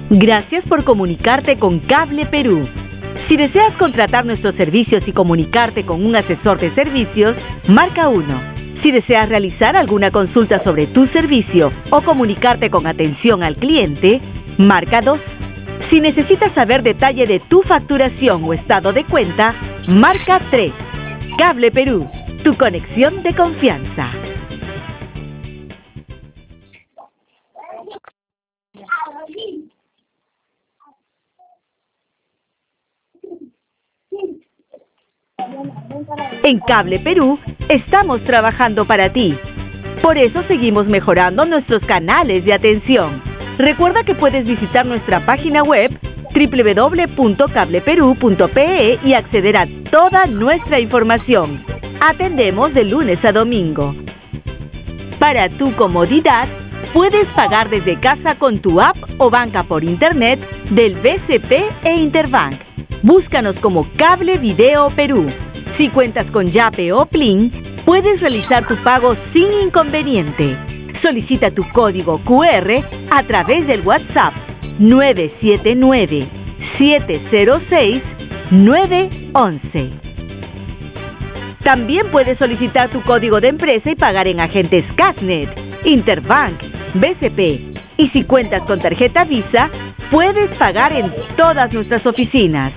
Gracias por comunicarte con Cable Perú. Si deseas contratar nuestros servicios y comunicarte con un asesor de servicios, marca 1. Si deseas realizar alguna consulta sobre tu servicio o comunicarte con atención al cliente, marca 2. Si necesitas saber detalle de tu facturación o estado de cuenta, marca 3. Cable Perú, tu conexión de confianza. En Cable Perú estamos trabajando para ti. Por eso seguimos mejorando nuestros canales de atención. Recuerda que puedes visitar nuestra página web www.cableperu.pe y acceder a toda nuestra información. Atendemos de lunes a domingo. Para tu comodidad, puedes pagar desde casa con tu app o banca por internet del BCP e Interbank. Búscanos como Cable Video Perú. Si cuentas con Yape o Plin, puedes realizar tu pago sin inconveniente. Solicita tu código QR a través del WhatsApp 979-706-911. También puedes solicitar tu código de empresa y pagar en agentes Casnet, Interbank, BCP. Y si cuentas con tarjeta Visa, puedes pagar en todas nuestras oficinas.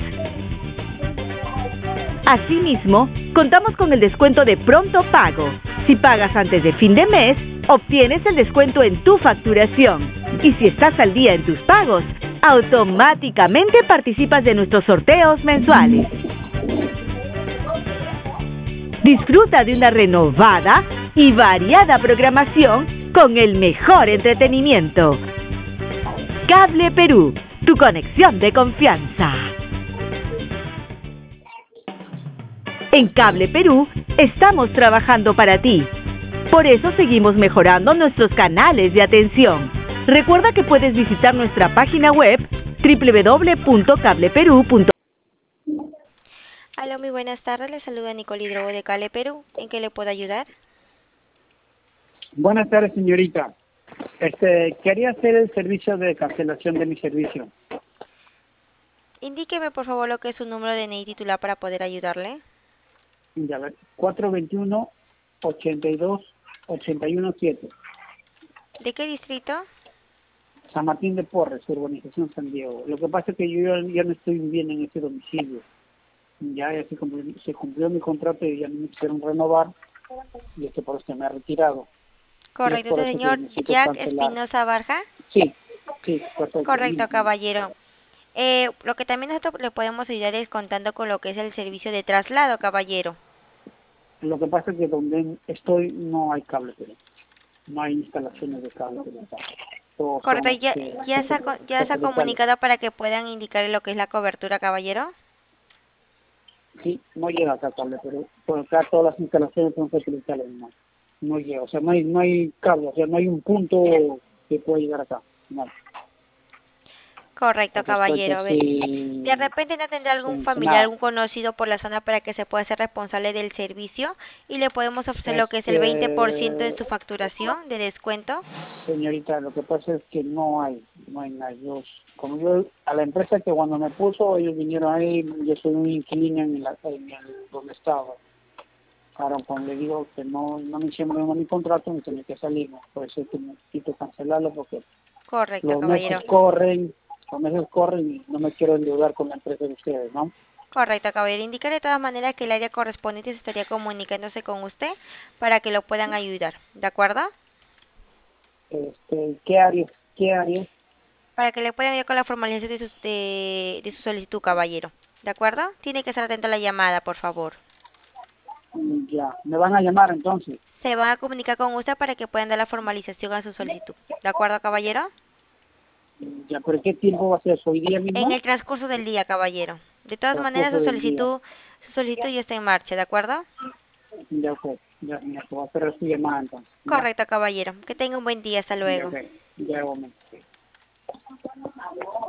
Asimismo, contamos con el descuento de pronto pago. Si pagas antes de fin de mes, obtienes el descuento en tu facturación. Y si estás al día en tus pagos, automáticamente participas de nuestros sorteos mensuales. Disfruta de una renovada y variada programación con el mejor entretenimiento. Cable Perú, tu conexión de confianza. En Cable Perú estamos trabajando para ti. Por eso seguimos mejorando nuestros canales de atención. Recuerda que puedes visitar nuestra página web www.cableperu.pe. Hola, muy buenas tardes. Le saluda Nicole Hidrobo de Cable Perú. ¿En qué le puedo ayudar? Buenas tardes, señorita. Quería hacer el servicio de cancelación de mi servicio. Indíqueme, por favor, lo que es su número de DNI titular para poder ayudarle. Ya ver, 421-82-817. ¿De qué distrito? San Martín de Porres, urbanización San Diego. Lo que pasa es que yo ya no estoy viviendo en ese domicilio. Ya se cumplió mi contrato y ya no me quisieron renovar. Y por eso me he retirado. Correcto, señor Jack Espinosa Barja. Sí, correcto. Correcto, caballero. Lo que también nosotros le podemos ayudar es contando con lo que es el servicio de traslado, caballero. Lo que pasa es que donde estoy no hay cable, pero no hay instalaciones de cable. Correcto, ya se ha comunicado para que puedan indicar lo que es la cobertura, caballero. Sí, no llega acá cable, pero por acá todas las instalaciones son satelitales, no llega, o sea, no hay cable, o sea, no hay un punto que pueda llegar acá, no. Correcto, caballero. Sí, De repente no tendrá algún familiar, algún conocido por la zona para que se pueda hacer responsable del servicio y le podemos ofrecer lo que es el 20% de su facturación de descuento. Señorita, lo que pasa es que no hay nada. Como yo, a la empresa que cuando me puso, ellos vinieron ahí, yo soy un inquilino donde estaba. Ahora, cuando le digo que no me hicieron mi contrato, me tiene que salir, ¿no? Por eso que necesito cancelarlo porque correcto, los caballero. meses corren y no me quiero endeudar con la empresa de ustedes, ¿no? Correcto, caballero. Indicar de todas maneras que el área correspondiente se estaría comunicándose con usted para que lo puedan ayudar, ¿de acuerdo? ¿Qué área? Para que le puedan ayudar con la formalización de su solicitud, caballero, ¿de acuerdo? Tiene que estar atento a la llamada, por favor. Ya, me van a llamar entonces. Se van a comunicar con usted para que puedan dar la formalización a su solicitud, ¿de acuerdo, caballero? Ya, ¿pero qué tiempo va a ser? ¿Hoy día mismo? En el transcurso del día, caballero. De todas maneras, su solicitud ya está en marcha, ¿de acuerdo? Ya fue, ya voy a esperar su llamada entonces. Correcto, caballero. Que tenga un buen día, hasta luego. Ya, igualmente.